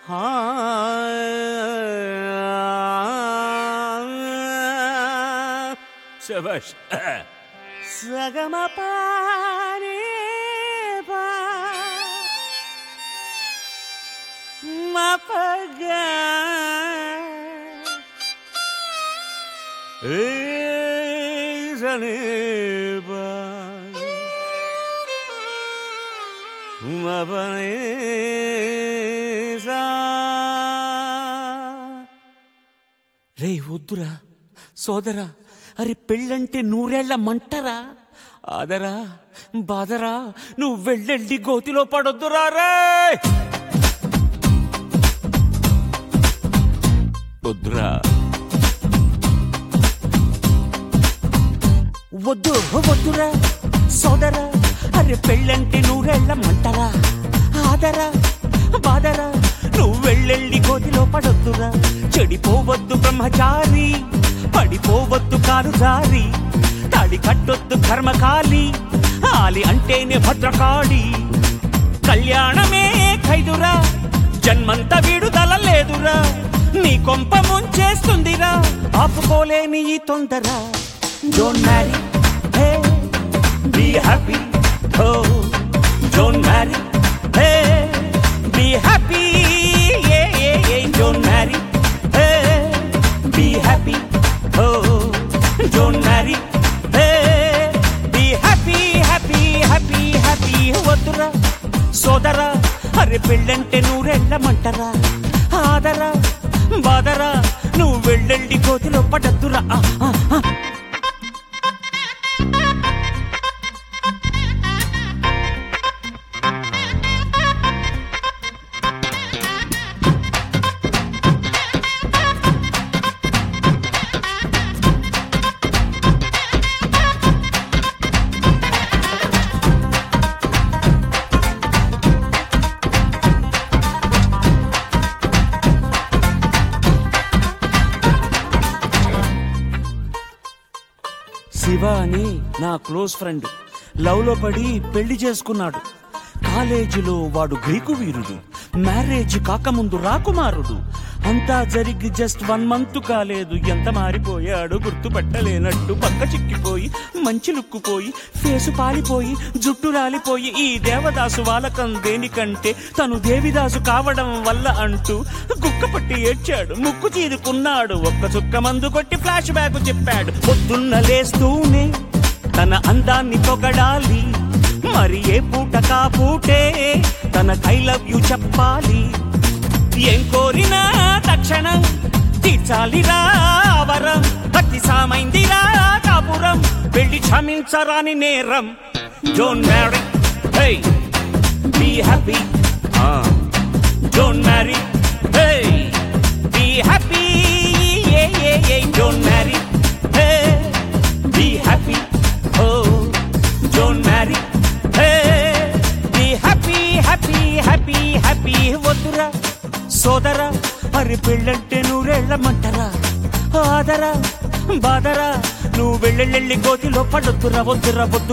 శభాష్. సగమపాని మపగా రే వద్దురా సోదరా, అరే పెళ్ళంటే నూరేళ్ల మంటరా, ఆదరా బాదరా, నువ్వు వెళ్ళెళ్ళి గోతిలో పడొద్దురా రే. వద్దురా వద్దు వద్దురా సోదరా, అరే పెళ్ళంటే నూరేళ్ల మంటరా, ఆదరా బాదరా, నువ్వు వెళ్ళెళ్ళి గోతిలో పడొద్దురా. చెడిపోవద్దు బ్రహ్మచారి, పడిపోవద్దు కాలు జారి, తాళి కట్టొద్దు కర్మకాలి, ఆలి అంటేనే భద్రకాళి. కళ్యాణమే ఖైదురా, జన్మంత విడుదల లేదురా, నీ కొంప ముంచేస్తుందిరా, ఆపుకోలేని ఈ తొందర. Don't marry, hey, be happy, oh. Don't marry, hey, be happy, yeah, yeah, yeah. Don't marry, hey, be happy, oh. Don't marry, hey, be happy, happy, happy, happy. వద్దురా సోదరా, అరే పెళ్ళంటే నూరెళ్ళమంటరా, ఆదరా బాదరా, నువ్వు వెళ్ళెళ్ళి గోతిలో పడద్దురా. శివ అని నా క్లోజ్ ఫ్రెండ్ లవ్ లో పడి పెళ్లి చేసుకున్నాడు. కాలేజీలో వాడు గ్రీకు వీరుడు, మ్యారేజ్ కాకముందు రాకుమారుడు. అంతా జరిగి జస్ట్ 1 month కాలేదు, ఎంత మారిపోయాడు గుర్తుపట్టలేనట్టు. పక్క చిక్కిపోయి మంచి లుక్కుపోయి, ఫేసు పాలిపోయి, జుట్టు రాలిపోయి, ఈ దేవదాసు వాలకం దేనికంటే తను దేవిదాసు కావడం వల్ల అంటూ గుక్క పట్టి ఏడ్చాడు, ముక్కు చీరుకున్నాడు. ఒక్క చుక్క మందు కొట్టి ఫ్లాష్ బ్యాక్ చెప్పాడు. పొద్దున్న లేస్తూనే తన అందాన్ని పొగడాలి, మరి ఏ పూట కా పూటే తన ఐ లవ్ యు చెప్పాలి. ఏం కోరినా తక్షణం తీర్చాలిరా వరం, భక్తి సామైందిరా కాపురం, పెళ్లి క్షమించరాని నేరం. Don't marry, hey, be happy, don't marry, hey, be happy, yeah, yeah, yeah. Don't marry, hey, be happy, oh. Don't marry, hey, be happy, happy, happy, happy. వద్దురా సోదరా, అరే పెళ్ళంటే నూరెళ్ళమంటరా, ఆదరా బాదరా, నువ్వు వెళ్ళెళ్ళి గోతిలో పడొద్దురా. వద్దురా వద్దు.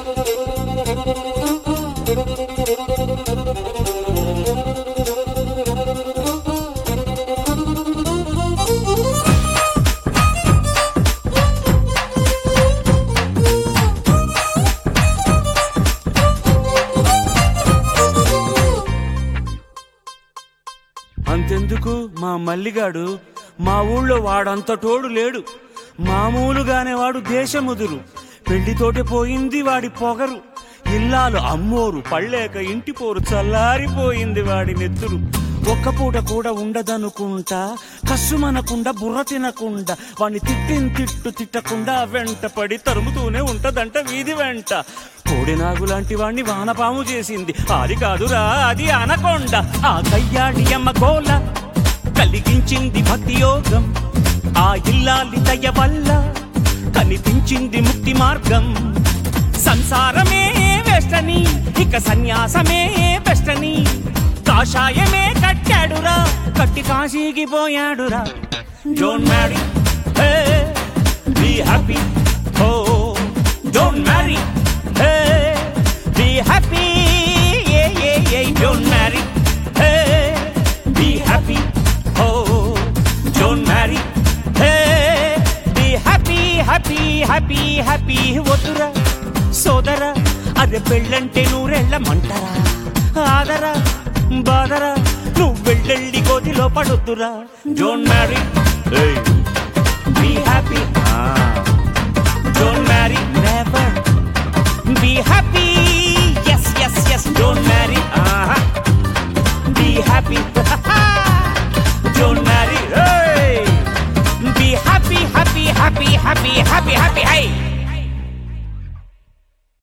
అంతెందుకు మా మల్లిగాడు, మా ఊళ్ళో వాడంత తోడు లేడు. మామూలుగానే వాడు దేశముదురు, పెళ్లితోటే పోయింది వాడి పొగరు. ఇల్లాలు అమ్మోరు, పళ్ళేక ఇంటి పోరు, చల్లారిపోయింది వాడి నెత్తురు. ఒక్క పూట కూడా ఉండదనుకుంటా, కస్సుమనకుండా బుర్ర తినకుండా, వాడిని తిట్టు తిట్టకుండా వెంట పడి తరుముతూనే ఉంటదంట వీధి వెంట. కోడినాగు లాంటి వాణ్ణి వానపాము చేసింది, అది కాదురా అది అనకొండ. ఆ కయ్యాడి అమ్మ గోల కలిగించింది భక్తి యోగం, ఆ ఇల్లాలి దయ వల్ల కనిపించింది ముక్తి మార్గం. సంసారమే వెస్టని, ఇక సన్యాసమే బెస్టని, కాషాయమే కట్టాడురా, కట్టి కాశీకి పోయాడురా. Don't marry, hey, be happy, oh. Don't marry, hey, be happy, yeah, yeah, yeah. Don't marry, hey, be అరే పెళ్ళంటే నూరెళ్ళమంటారా ఆదరా బాదరా నువ్వు వెళ్ళెళ్ళి గోతిలో పడొద్దురా డోంట్ మ్యారీ